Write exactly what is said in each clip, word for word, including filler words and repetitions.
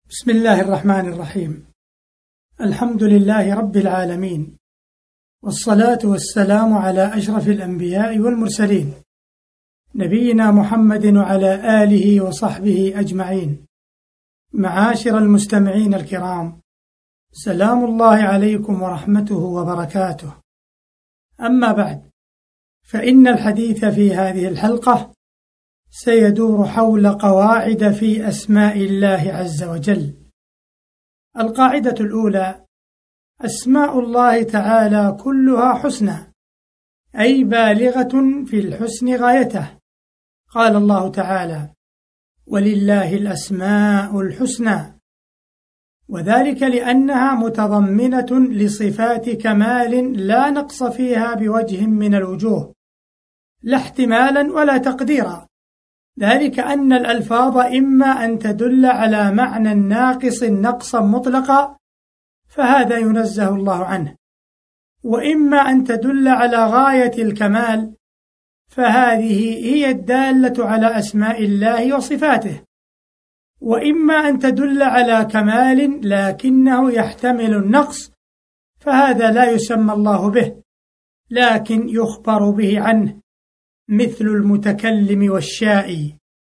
بسم الله الرحمن الرحيم. الحمد لله رب العالمين، والصلاة والسلام على أشرف الأنبياء والمرسلين، نبينا محمد وعلى آله وصحبه أجمعين. معاشر المستمعين الكرام، سلام الله عليكم ورحمته وبركاته. أما بعد، فإن الحديث في هذه الحلقة سيدور حول قواعد في أسماء الله عز وجل. القاعدة الأولى: أسماء الله تعالى كلها حسنى، أي بالغة في الحسن غايته. قال الله تعالى: ولله الأسماء الحسنى، وذلك لأنها متضمنة لصفات كمال لا نقص فيها بوجه من الوجوه، لا احتمالا ولا تقديرا. ذلك أن الألفاظ إما أن تدل على معنى ناقص نقصا مطلقا، فهذا ينزه الله عنه، وإما أن تدل على غاية الكمال، فهذه هي الدالة على أسماء الله وصفاته، وإما أن تدل على كمال لكنه يحتمل النقص، فهذا لا يسمى الله به، لكن يخبر به عنه، مثل المتكلم والشائي.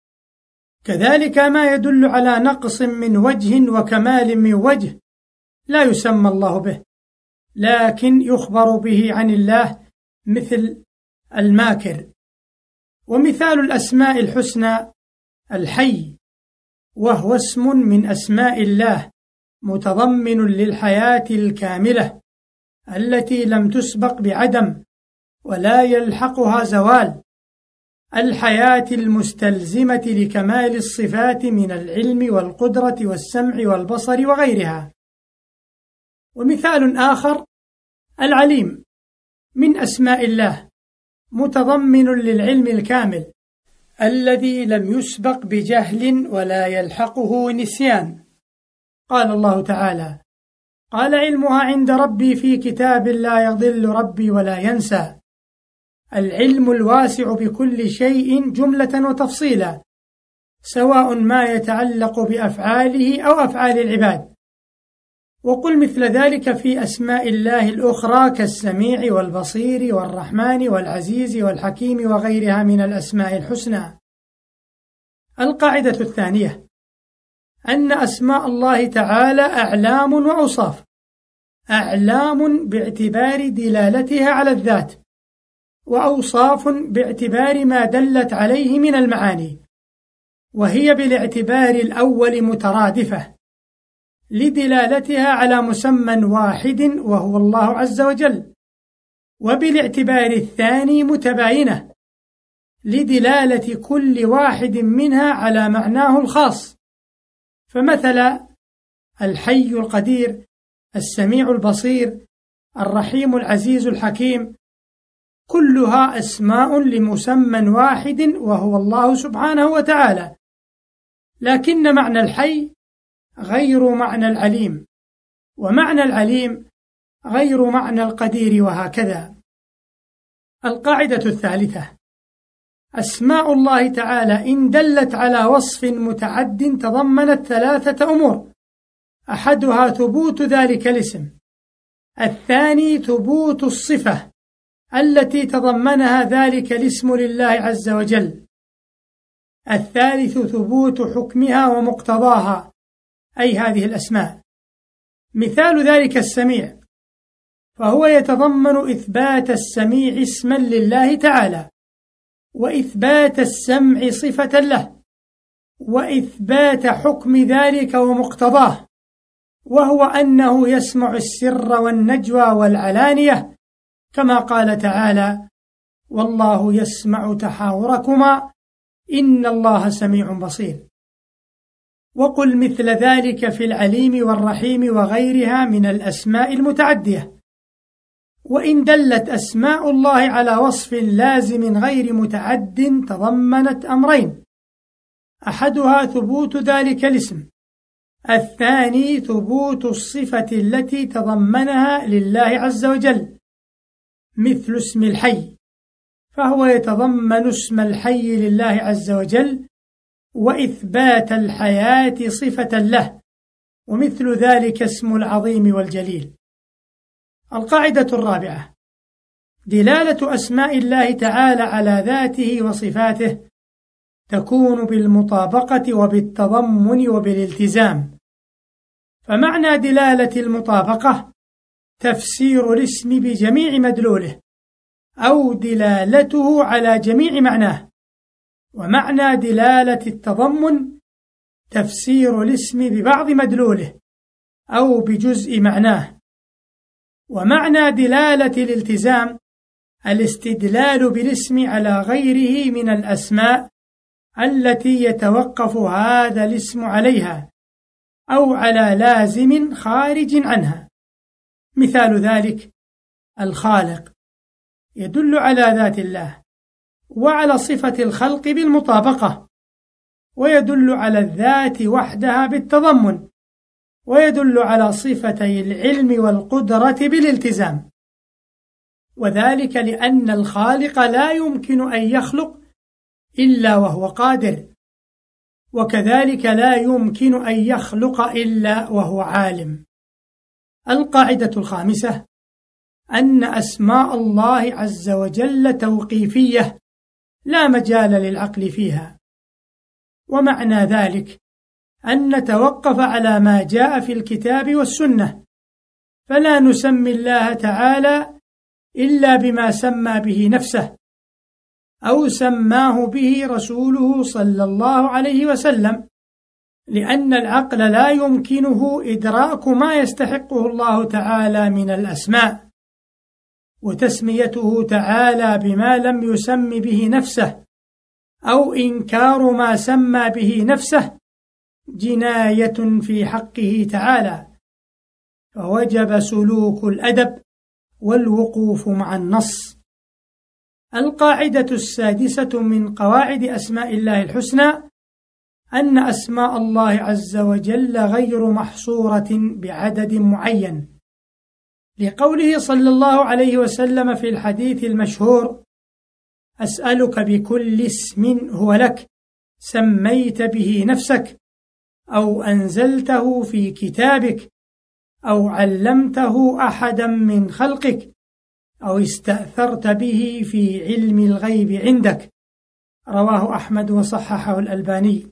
كذلك ما يدل على نقص من وجه وكمال من وجه لا يسمى الله به، لكن يخبر به عن الله، مثل الماكر. ومثال الأسماء الحسنى الحي، وهو اسم من أسماء الله متضمن للحياة الكاملة التي لم تسبق بعدم ولا يلحقها زوال، الحياة المستلزمة لكمال الصفات من العلم والقدرة والسمع والبصر وغيرها. ومثال آخر العليم، من أسماء الله متضمن للعلم الكامل الذي لم يسبق بجهل ولا يلحقه نسيان. قال الله تعالى: قال علمها عند ربي في كتاب لا يضل ربي ولا ينسى. العلم الواسع بكل شيء جملة وتفصيلا، سواء ما يتعلق بأفعاله أو أفعال العباد. وقل مثل ذلك في أسماء الله الأخرى كالسميع والبصير والرحمن والعزيز والحكيم وغيرها من الأسماء الحسنى. القاعدة الثانية: أن أسماء الله تعالى أعلام وأوصاف. أعلام باعتبار دلالتها على الذات، وأوصاف باعتبار ما دلت عليه من المعاني، وهي بالاعتبار الأول مترادفة لدلالتها على مسمى واحد وهو الله عز وجل، وبالاعتبار الثاني متباينة لدلالة كل واحد منها على معناه الخاص. فمثلا الحي القدير، السميع البصير، الرحيم العزيز الحكيم، كلها أسماء لمسمى واحد وهو الله سبحانه وتعالى، لكن معنى الحي غير معنى العليم، ومعنى العليم غير معنى القدير، وهكذا. القاعدة الثالثة: أسماء الله تعالى إن دلت على وصف متعد تضمنت ثلاثة أمور: أحدها ثبوت ذلك الاسم، الثاني ثبوت الصفة التي تضمنها ذلك الاسم لله عز وجل، الثالث ثبوت حكمها ومقتضاها، أي هذه الأسماء. مثال ذلك السميع، فهو يتضمن إثبات السميع اسما لله تعالى، وإثبات السمع صفة له، وإثبات حكم ذلك ومقتضاه، وهو أنه يسمع السر والنجوى والعلانية، كما قال تعالى: والله يسمع تحاوركما إن الله سميع بصير. وقل مثل ذلك في العليم والرحيم وغيرها من الأسماء المتعدية. وإن دلت أسماء الله على وصف لازم غير متعد تضمنت أمرين: أحدها ثبوت ذلك الاسم، الثاني ثبوت الصفة التي تضمنها لله عز وجل، مثل اسم الحي، فهو يتضمن اسم الحي لله عز وجل، وإثبات الحياة صفة له، ومثل ذلك اسم العظيم والجليل. القاعدة الرابعة: دلالة أسماء الله تعالى على ذاته وصفاته تكون بالمطابقة وبالتضمن وبالالتزام. فمعنى دلالة المطابقة تفسير الاسم بجميع مدلوله أو دلالته على جميع معناه، ومعنى دلالة التضمن تفسير الاسم ببعض مدلوله أو بجزء معناه، ومعنى دلالة الالتزام الاستدلال بالاسم على غيره من الأسماء التي يتوقف هذا الاسم عليها أو على لازم خارج عنها. مثال ذلك: الخالق يدل على ذات الله وعلى صفة الخلق بالمطابقة، ويدل على الذات وحدها بالتضمن، ويدل على صفتي العلم والقدرة بالالتزام. وذلك لأن الخالق لا يمكن أن يخلق إلا وهو قادر، وكذلك لا يمكن أن يخلق إلا وهو عالم. القاعدة الخامسة: أن أسماء الله عز وجل توقيفية لا مجال للعقل فيها، ومعنى ذلك أن نتوقف على ما جاء في الكتاب والسنة، فلا نسمي الله تعالى إلا بما سمى به نفسه أو سماه به رسوله صلى الله عليه وسلم، لأن العقل لا يمكنه إدراك ما يستحقه الله تعالى من الأسماء، وتسميته تعالى بما لم يسم به نفسه أو إنكار ما سمى به نفسه جناية في حقه تعالى، فوجب سلوك الأدب والوقوف مع النص. القاعدة السادسة من قواعد أسماء الله الحسنى أن أسماء الله عز وجل غير محصورة بعدد معين، لقوله صلى الله عليه وسلم في الحديث المشهور: أسألك بكل اسم هو لك سميت به نفسك أو أنزلته في كتابك أو علمته أحدا من خلقك أو استأثرت به في علم الغيب عندك. رواه أحمد وصححه الألباني.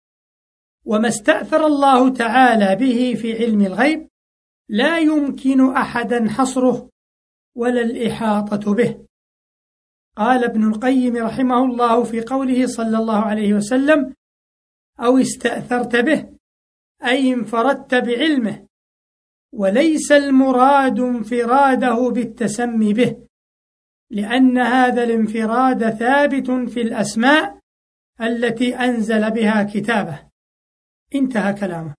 وما استأثر الله تعالى به في علم الغيب لا يمكن أحدا حصره ولا الإحاطة به. قال ابن القيم رحمه الله في قوله صلى الله عليه وسلم: أو استأثرت به، أي انفردت بعلمه، وليس المراد انفراده بالتسمي به، لأن هذا الانفراد ثابت في الأسماء التي أنزل بها كتابه. انتهى كلامه.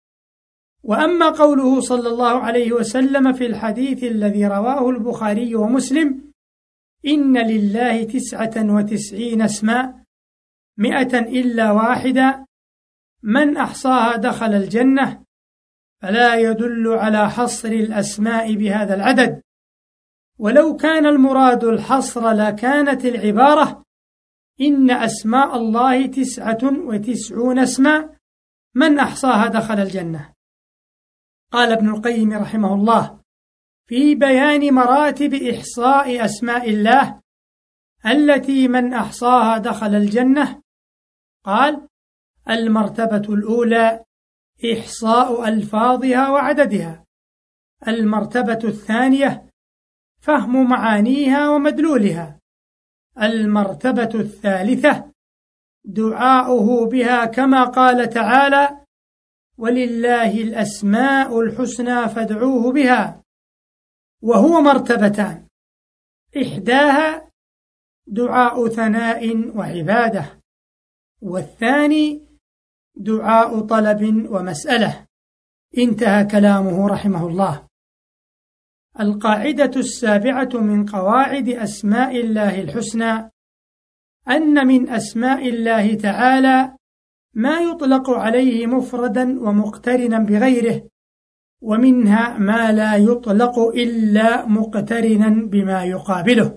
وأما قوله صلى الله عليه وسلم في الحديث الذي رواه البخاري ومسلم: إن لله تسعة وتسعين اسما مئة إلا واحدة من أحصاها دخل الجنة، فلا يدل على حصر الأسماء بهذا العدد، ولو كان المراد الحصر لكانت العبارة: إن أسماء الله تسعة وتسعون اسما من أحصاها دخل الجنة. قال ابن القيم رحمه الله في بيان مراتب إحصاء أسماء الله التي من أحصاها دخل الجنة، قال: المرتبة الأولى إحصاء ألفاظها وعددها، المرتبة الثانية فهم معانيها ومدلولها، المرتبة الثالثة دعاؤه بها كما قال تعالى: ولله الأسماء الحسنى فادعوه بها، وهو مرتبتان: إحداها دعاء ثناء وعبادة، والثاني دعاء طلب ومسألة. انتهى كلامه رحمه الله. القاعدة السابعة من قواعد أسماء الله الحسنى أن من أسماء الله تعالى ما يطلق عليه مفردا ومقترنا بغيره، ومنها ما لا يطلق إلا مقترنا بما يقابله.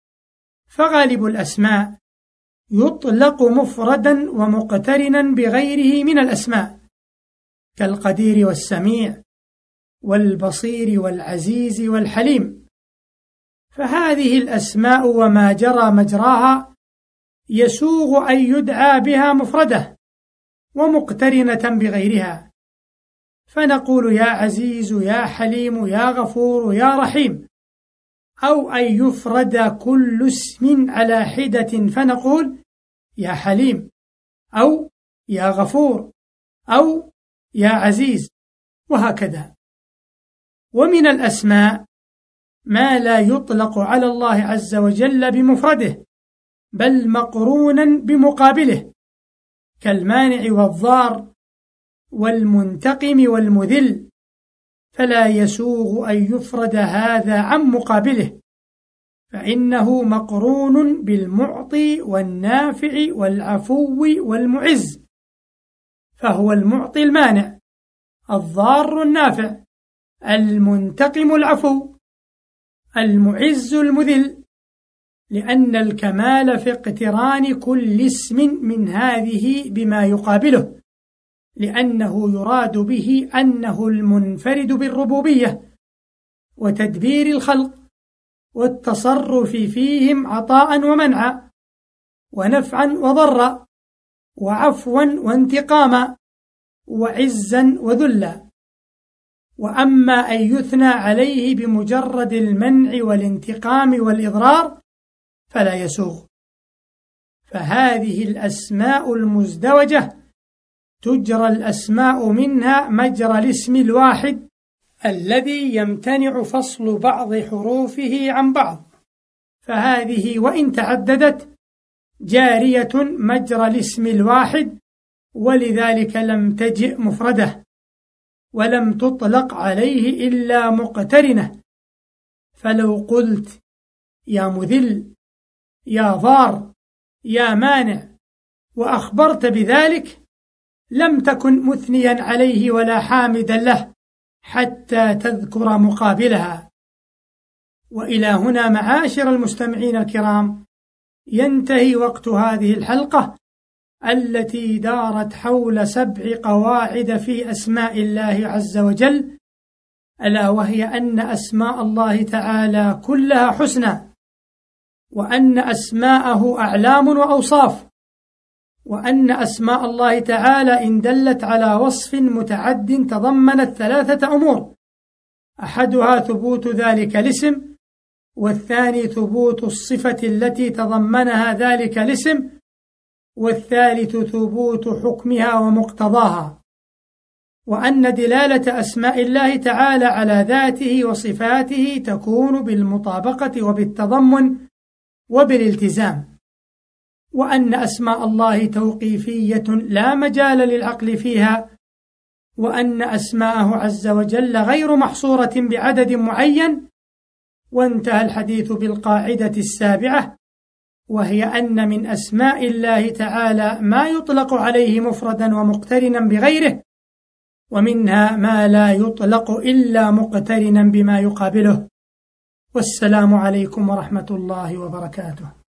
فغالب الأسماء يطلق مفردا ومقترنا بغيره من الأسماء، كالقدير والسميع والبصير والعزيز والحليم. فهذه الأسماء وما جرى مجراها يسوغ أن يدعى بها مفردة ومقترنة بغيرها، فنقول يا عزيز يا حليم يا غفور يا رحيم، أو أن يفرد كل اسم على حدة فنقول يا حليم أو يا غفور أو يا عزيز، وهكذا. ومن الأسماء ما لا يطلق على الله عز وجل بمفرده بل مقرونا بمقابله، كالمانع والضار والمنتقم والمذل، فلا يسوغ أن يفرد هذا عن مقابله، فإنه مقرون بالمعطي والنافع والعفو والمعز، فهو المعطي المانع، الضار النافع، المنتقم العفو، المعز المذل، لأن الكمال في اقتران كل اسم من هذه بما يقابله، لأنه يراد به أنه المنفرد بالربوبية وتدبير الخلق والتصرف فيهم عطاء ومنعا ونفعا وضرا وعفوا وانتقاما وعزا وذلا. وأما أن يثنى عليه بمجرد المنع والانتقام والإضرار فلا يسوغ، فهذه الأسماء المزدوجة تجرى الأسماء منها مجرى الاسم الواحد الذي يمتنع فصل بعض حروفه عن بعض، فهذه وإن تعددت جارية مجرى الاسم الواحد، ولذلك لم تجئ مفردة ولم تطلق عليه إلا مقترنة. فلو قلت يا مذل يا ضار يا مانع وأخبرت بذلك لم تكن مثنيا عليه ولا حامدا له حتى تذكر مقابلها. وإلى هنا معاشر المستمعين الكرام ينتهي وقت هذه الحلقة التي دارت حول سبع قواعد في أسماء الله عز وجل، ألا وهي أن أسماء الله تعالى كلها حسنى، وأن أسماءه أعلام وأوصاف، وأن أسماء الله تعالى إن دلت على وصف متعد تضمنت ثلاثة أمور: أحدها ثبوت ذلك الاسم، والثاني ثبوت الصفة التي تضمنها ذلك الاسم، والثالث ثبوت حكمها ومقتضاها. وأن دلالة أسماء الله تعالى على ذاته وصفاته تكون بالمطابقة وبالتضمن وبالالتزام، وأن أسماء الله توقيفية لا مجال للعقل فيها، وأن أسماءه عز وجل غير محصورة بعدد معين. وانتهى الحديث بالقاعدة السابعة، وهي أن من أسماء الله تعالى ما يطلق عليه مفردا ومقترنا بغيره، ومنها ما لا يطلق إلا مقترنا بما يقابله. والسلام عليكم ورحمة الله وبركاته.